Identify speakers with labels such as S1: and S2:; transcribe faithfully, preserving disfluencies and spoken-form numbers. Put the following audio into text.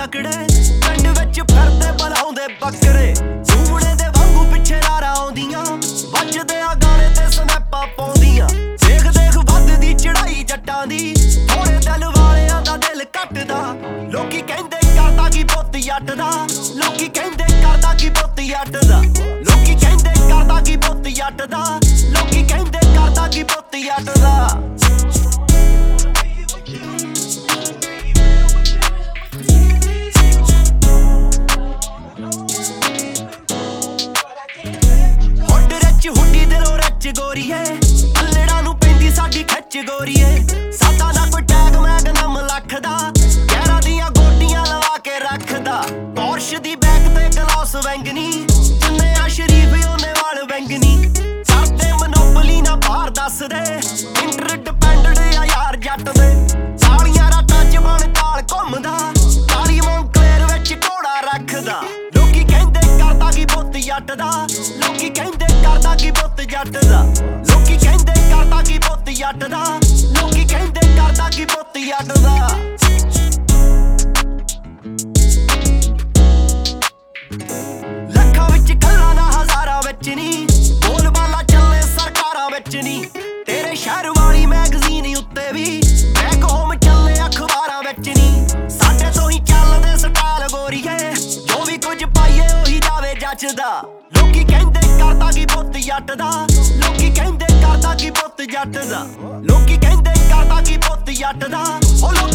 S1: तकड़े पिंड विच फिरदे बुलाउंदे बकरे सूबड़े दे वांगू पिछे लारा आउंदियां वजदे आ गाने ते स्नैपां पाउंदियां देख देख वधदी चढ़ाई जट्टां दी थोड़े दिल वालियां दा दिल कटदा लोकी कहंदे करदा की पुੱਤ जट दा लोकी कहंदे करदा की पुੱਤ जट दा लोकी कहंदे करदा की पुੱਤ जट दा लोकी कहंदे करदा की पुੱਤ जट दा हुड्डी दिलों रच गोरीए अल्लड़ा नूं पैंदी साडी खच गोरीए साडा ना कोई टैग मैग नम लख दा गैरां दियां गोटियां लवा के रखदा पोर्श दी बैक ते गलास वैंगनी जिन्ने आ शरीफ ओने वाल वैंगनी करदे मनोपली ना बाहर दस दे इंटरडिपेंडेंट आ यार जट दे सालियां रातां च बन काल घुमदा काली मोंकलेर विच घोड़ा रखदा लोकी कहंदे करदा की पुੱਤ जट दा लोकी कहंदे करदा की पुੱਤ जट दा लोकी कहंदे करदा की पुੱਤ जट दा लोकी कहंदे करदा की पुੱਤ जट दा ਲੱਖਾਂ ਵਿੱਚ ਗੱਲਾਂ ਨਾ ਹਜ਼ਾਰਾਂ ਵਿੱਚ ਨੀ ਬੋਲ ਬਾਲਾ ਚੱਲੇ ਸਰਕਾਰਾਂ ਵਿੱਚ ਨੀ ਤੇਰੇ ਸ਼ਹਿਰ ਵਾਲੀ ਮੈਗਜ਼ੀਨ ਉੱਤੇ ਵੀ ਬੈਕ ਹੋਮ ਚੱਲੇ ਅਖਬਾਰਾਂ ਵਿੱਚ ਨੀ ਸਾਡੇ ਤੋਂ ਹੀ ਚੱਲਦੇ ਸਟਾਈਲ ਗੋਰੀਏ ਜੋ ਵੀ ਕੁਝ ਪਾਈਏ ਉਹੀ ਜਾਵੇ ਜੱਚਦਾ ਲੋਕੀ ਕਹਿੰਦੇ ਕਰਦਾ ਕੀ ਪੁੱਤ ਜੱਟ ਦਾ ਲੋਕੀ ਕਹਿੰਦੇ ਕਰਦਾ ਕੀ ਪੁੱਤ ਜੱਟ ਦਾ ਲੋਕੀ ਕਹਿੰਦੇ ਕਰਦਾ ਕੀ ਪੁੱਤ ਜੱਟ ਦਾ ਉਹ